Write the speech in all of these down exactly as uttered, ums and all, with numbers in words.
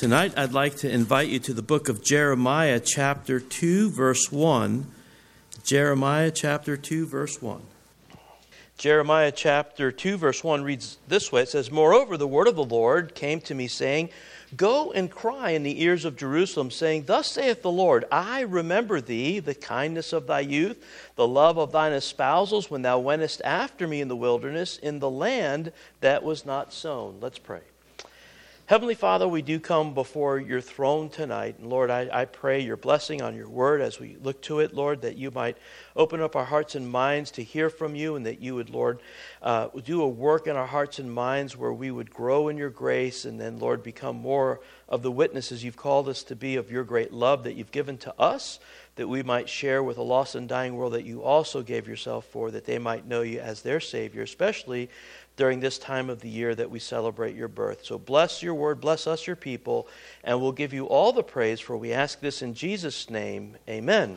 Tonight, I'd like to invite you to the book of Jeremiah, chapter two, verse one. Jeremiah, chapter two, verse one. Jeremiah, chapter two, verse one reads this way. It says, "Moreover, the word of the Lord came to me, saying, Go and cry in the ears of Jerusalem, saying, Thus saith the Lord, I remember thee, the kindness of thy youth, the love of thine espousals, when thou wentest after me in the wilderness, in the land that was not sown." Let's pray. Heavenly Father, we do come before your throne tonight. And Lord, I, I pray your blessing on your word as we look to it, Lord, that you might open up our hearts and minds to hear from you, and that you would, Lord, uh, do a work in our hearts and minds where we would grow in your grace and then, Lord, become more of the witnesses you've called us to be of your great love that you've given to us, that we might share with a lost and dying world that you also gave yourself for, that they might know you as their Savior, especially during this time of the year that we celebrate your birth. So bless your word, bless us, your people, and we'll give you all the praise, for we ask this in Jesus' name. Amen.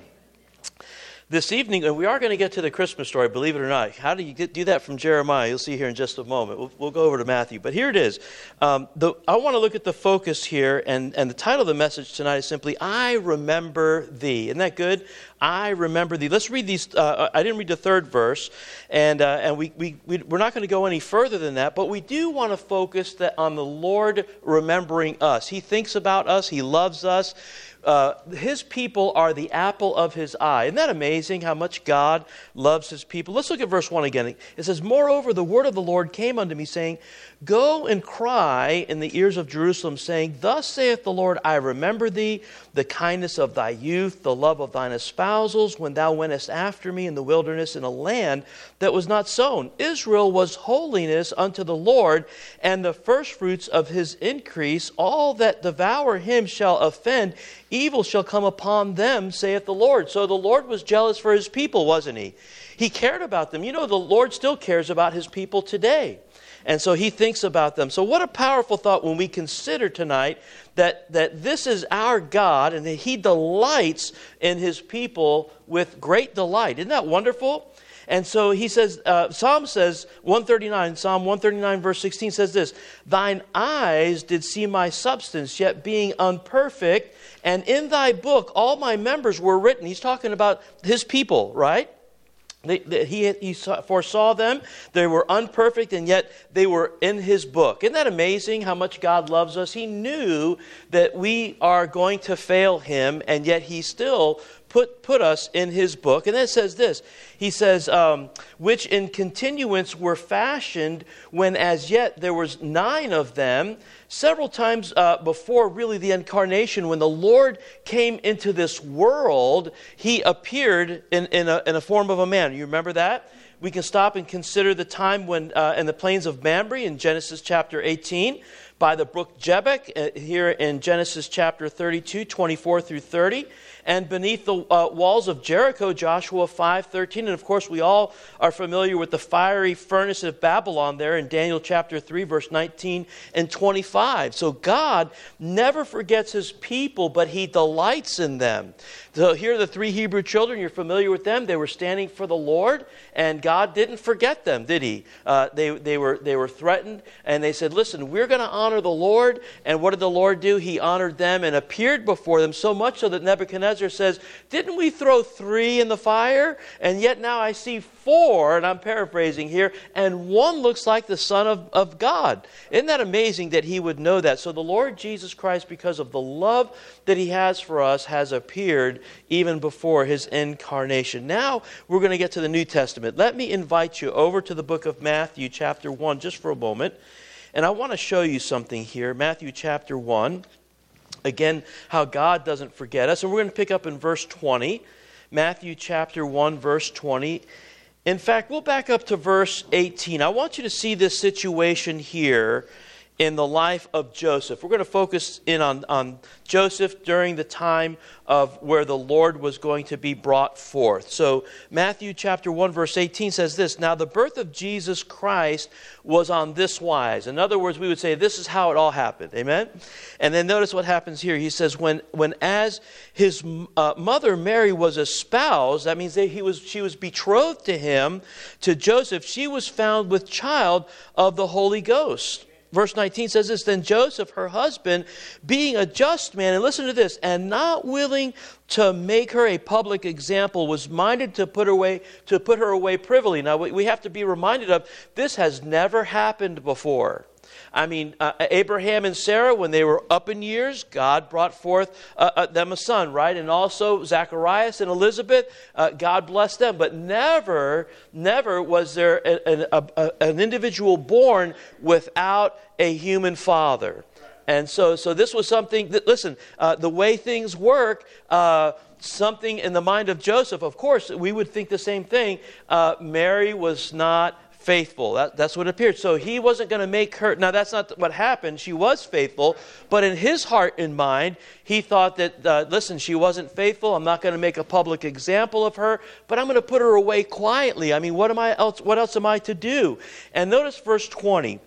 This evening, and we are going to get to the Christmas story, believe it or not. How do you get, do that from Jeremiah? You'll see here in just a moment. We'll, we'll go over to Matthew. But here it is. Um, the, I want to look at the focus here, and, and the title of the message tonight is simply, I Remember Thee. Isn't that good? I remember thee. Let's read these. Uh, I didn't read the third verse, and uh, and we, we, we, we're not going to go any further than that, but we do want to focus that on the Lord remembering us. He thinks about us. He loves us. Uh, his people are the apple of his eye. Isn't that amazing how much God loves his people? Let's look at verse one again. It says, "Moreover, the word of the Lord came unto me, saying, Go and cry in the ears of Jerusalem, saying, Thus saith the Lord, I remember thee, the kindness of thy youth, the love of thine espousals, when thou wentest after me in the wilderness, in a land that was not sown. Israel was holiness unto the Lord, and the firstfruits of his increase. All that devour him shall offend. Evil shall come upon them, saith the Lord." So the Lord was jealous for his people, wasn't he? He cared about them. You know, the Lord still cares about his people today. And so he thinks about them. So what a powerful thought when we consider tonight that, that this is our God and that he delights in his people with great delight. Isn't that wonderful? And so he says, uh, Psalm says, one thirty-nine, Psalm one thirty-nine verse sixteen says this, "Thine eyes did see my substance, yet being unperfect, and in thy book all my members were written." He's talking about his people, right? They, they, he, he foresaw them. They were unperfect, and yet they were in his book. Isn't that amazing how much God loves us? He knew that we are going to fail him, and yet he still put, put us in his book. And then it says this. He says, um, "Which in continuance were fashioned, when as yet there was nine of them." Several times uh, before really the incarnation, when the Lord came into this world, he appeared in, in, a, in a form of a man. You remember that? We can stop and consider the time when uh, in the plains of Mamre in Genesis chapter eighteen, by the brook Jabbok uh, here in Genesis chapter thirty-two, twenty-four through thirty, and beneath the uh, walls of Jericho, Joshua five thirteen, and of course we all are familiar with the fiery furnace of Babylon there in Daniel chapter three, verse nineteen and twenty-five. So God never forgets his people, but he delights in them. So here are the three Hebrew children. You're familiar with them. They were standing for the Lord, and God didn't forget them, did he? Uh, they, they, were, they were threatened, and they said, listen, we're going to honor the Lord. And what did the Lord do? He honored them and appeared before them, so much so that Nebuchadnezzar says, didn't we throw three in the fire? And yet now I see four, and I'm paraphrasing here, and one looks like the Son of, of God. Isn't that amazing that he would know that? So the Lord Jesus Christ, because of the love that he has for us, has appeared even before his incarnation. Now we're going to get to the New Testament. Let me invite you over to the book of Matthew chapter one just for a moment. And I want to show you something here. Matthew chapter one. Again, how God doesn't forget us. And we're going to pick up in verse twenty. Matthew chapter one, verse twenty. In fact, we'll back up to verse eighteen. I want you to see this situation here in the life of Joseph. We're going to focus in on, on Joseph during the time of where the Lord was going to be brought forth. So Matthew chapter one verse eighteen says this, "Now the birth of Jesus Christ was on this wise." In other words, we would say this is how it all happened. Amen? And then notice what happens here. He says, when when as his uh, mother Mary was espoused, that means that he was she was betrothed to him, to Joseph, she was found with child of the Holy Ghost. verse nineteen says this, then Joseph, her husband, being a just man, and listen to this, and not willing to make her a public example, was minded to put her away, to put her away privily. Now, we have to be reminded of, this has never happened before. I mean, uh, Abraham and Sarah, when they were up in years, God brought forth uh, uh, them a son, right? And also Zacharias and Elizabeth, uh, God blessed them. But never, never was there a, a, a, an individual born without a human father. And so, so this was something that, listen, uh, the way things work, uh, something in the mind of Joseph, of course, we would think the same thing. Uh, Mary was not faithful. That, that's what appeared. So he wasn't going to make her. Now, that's not what happened. She was faithful. But in his heart and mind, he thought that, uh, listen, she wasn't faithful. I'm not going to make a public example of her, but I'm going to put her away quietly. I mean, what am I else? What else am I to do? And notice verse twenty.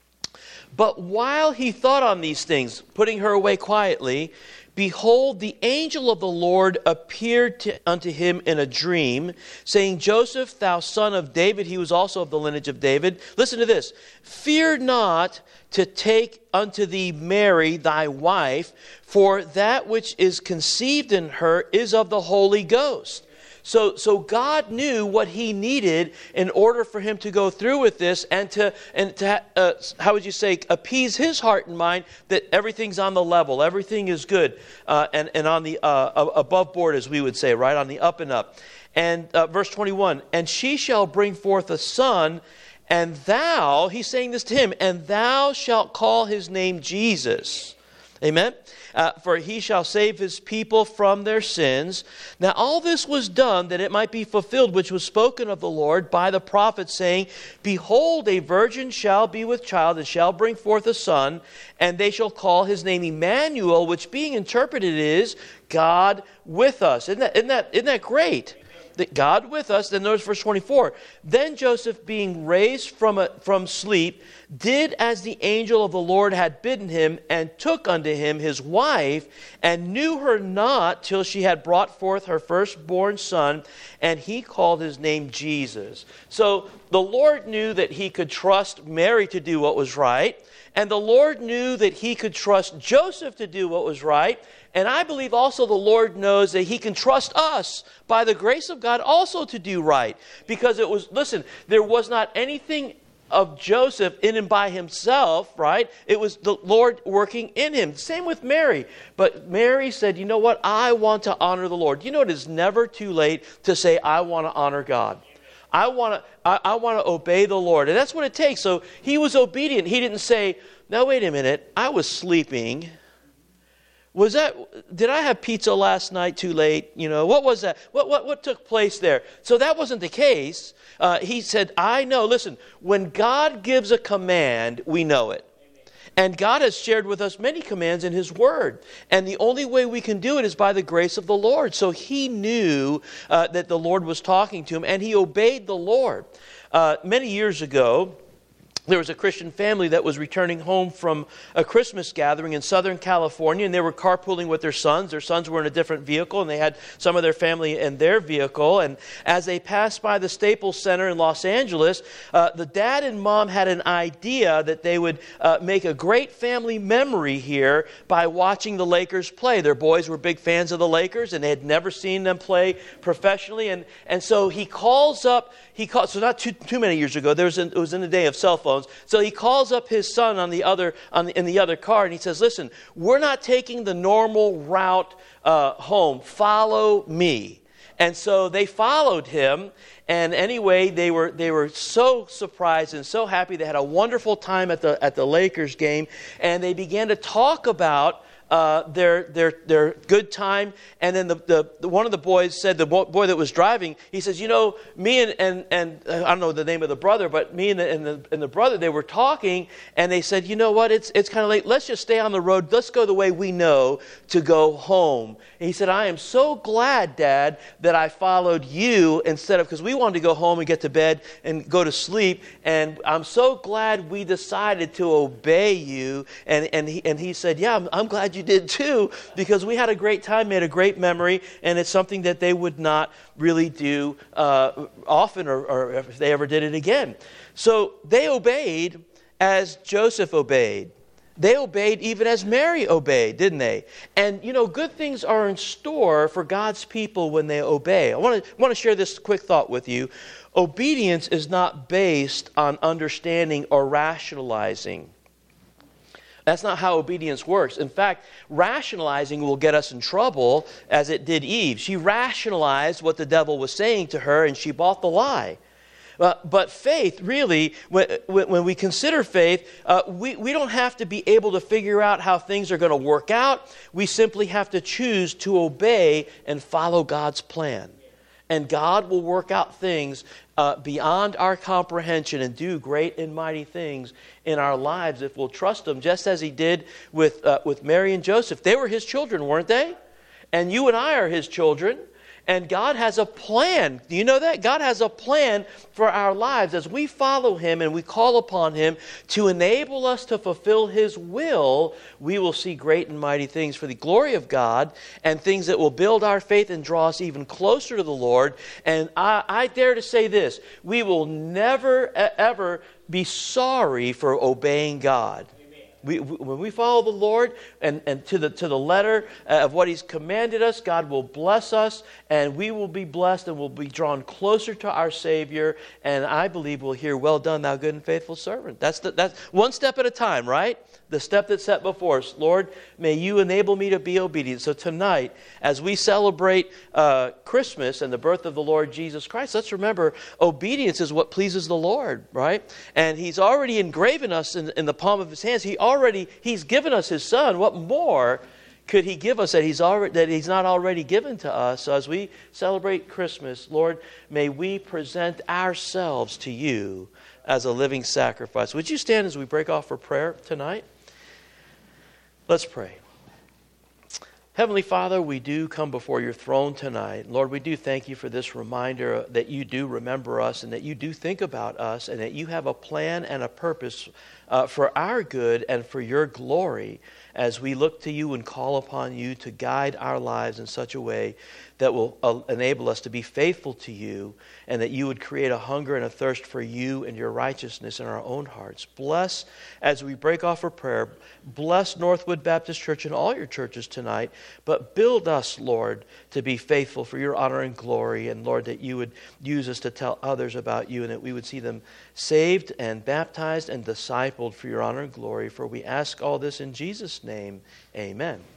But while he thought on these things, putting her away quietly, behold, the angel of the Lord appeared to, unto him in a dream, saying, Joseph, thou son of David, he was also of the lineage of David. Listen to this. Fear not to take unto thee Mary, thy wife, for that which is conceived in her is of the Holy Ghost. So, so God knew what he needed in order for him to go through with this and to, and to uh, how would you say, appease his heart and mind that everything's on the level, everything is good, uh, and, and on the uh, above board, as we would say, right, on the up and up. And uh, verse twenty-one, and she shall bring forth a son, and thou, he's saying this to him, and thou shalt call his name Jesus. Amen? Uh, for he shall save his people from their sins. Now all this was done that it might be fulfilled, which was spoken of the Lord by the prophet, saying, Behold, a virgin shall be with child, and shall bring forth a son, and they shall call his name Emmanuel, which being interpreted is God with us. Isn't that, isn't that, isn't that great? That God with us. Then notice verse twenty-four. Then Joseph, being raised from a, from sleep, did as the angel of the Lord had bidden him, and took unto him his wife, and knew her not till she had brought forth her firstborn son, and he called his name Jesus. So the Lord knew that he could trust Mary to do what was right, and the Lord knew that he could trust Joseph to do what was right. And I believe also the Lord knows that he can trust us by the grace of God also to do right. Because it was, listen, there was not anything of Joseph in and by himself, right? It was the Lord working in him. Same with Mary. But Mary said, you know what? I want to honor the Lord. You know, it is never too late to say, I want to honor God. I want to I, I want to obey the Lord. And that's what it takes. So he was obedient. He didn't say, no, wait a minute. I was sleeping. Was that, did I have pizza last night too late? You know, what was that? What what what took place there? So that wasn't the case. Uh, he said, I know. Listen, when God gives a command, we know it. And God has shared with us many commands in his word. And the only way we can do it is by the grace of the Lord. So he knew uh, that the Lord was talking to him, and he obeyed the Lord. Uh, many years ago, there was a Christian family that was returning home from a Christmas gathering in Southern California, and they were carpooling with their sons. Their sons were in a different vehicle, and they had some of their family in their vehicle. And as they passed by the Staples Center in Los Angeles, uh, the dad and mom had an idea that they would uh, make a great family memory here by watching the Lakers play. Their boys were big fans of the Lakers, and they had never seen them play professionally. And, and so he calls up, he calls, so not too, too many years ago, there was an, it was in the day of cell phones. So he calls up his son on the other on the, in the other car, and he says, listen, we're not taking the normal route uh, home. Follow me. And so they followed him. And anyway, they were they were so surprised and so happy. They had a wonderful time at the at the Lakers game, and they began to talk about Uh, their their their good time. And then the, the, the one of the boys said, the boy that was driving, he says, you know, me and and, and uh, I don't know the name of the brother, but me and the, and the and the brother, they were talking, and they said, you know what, it's it's kind of late. Let's just stay on the road. Let's go the way we know to go home. And he said, I am so glad, Dad, that I followed you instead of, because we wanted to go home and get to bed and go to sleep. And I'm so glad we decided to obey you. And and he and he said, yeah, I'm, I'm glad you did too, because we had a great time, made a great memory, and it's something that they would not really do uh, often, or, or if they ever did it again. So they obeyed, as Joseph obeyed. They obeyed even as Mary obeyed, didn't they? And, you know, good things are in store for God's people when they obey. I want to want to share this quick thought with you. Obedience is not based on understanding or rationalizing. That's not how obedience works. In fact, rationalizing will get us in trouble, as it did Eve. She rationalized what the devil was saying to her, and she bought the lie. Uh, but faith, really, when, when we consider faith, uh, we, we don't have to be able to figure out how things are going to work out. We simply have to choose to obey and follow God's plan. And God will work out things uh, beyond our comprehension and do great and mighty things in our lives if we'll trust Him, just as He did with, uh, with Mary and Joseph. They were His children, weren't they? And you and I are His children. And God has a plan. Do you know that? God has a plan for our lives as we follow Him and we call upon Him to enable us to fulfill His will. We will see great and mighty things for the glory of God and things that will build our faith and draw us even closer to the Lord. And I, I dare to say this, we will never, ever be sorry for obeying God. We, when we follow the Lord and, and to the to the letter of what He's commanded us, God will bless us, and we will be blessed and will be drawn closer to our Savior. And I believe we'll hear, "Well done, thou good and faithful servant." That's the, that's one step at a time, right? The step that's set before us. Lord, may You enable me to be obedient. So tonight, as we celebrate uh, Christmas and the birth of the Lord Jesus Christ, let's remember obedience is what pleases the Lord, right? And He's already engraven us in, in the palm of His hands. He already He's given us His Son. What more could He give us that He's already that He's not already given to us? So as we celebrate Christmas, Lord, may we present ourselves to You as a living sacrifice. Would you stand as we break off for prayer tonight? Let's pray. Heavenly Father, we do come before Your throne tonight. Lord, we do thank You for this reminder that You do remember us and that You do think about us and that You have a plan and a purpose uh, for our good and for Your glory as we look to You and call upon You to guide our lives in such a way that will uh, enable us to be faithful to You, and that You would create a hunger and a thirst for You and Your righteousness in our own hearts. Bless, as we break off for prayer, bless Northwood Baptist Church and all Your churches tonight, but build us, Lord, to be faithful for Your honor and glory, and Lord, that You would use us to tell others about You, and that we would see them saved and baptized and discipled for Your honor and glory. For we ask all this in Jesus' name, amen.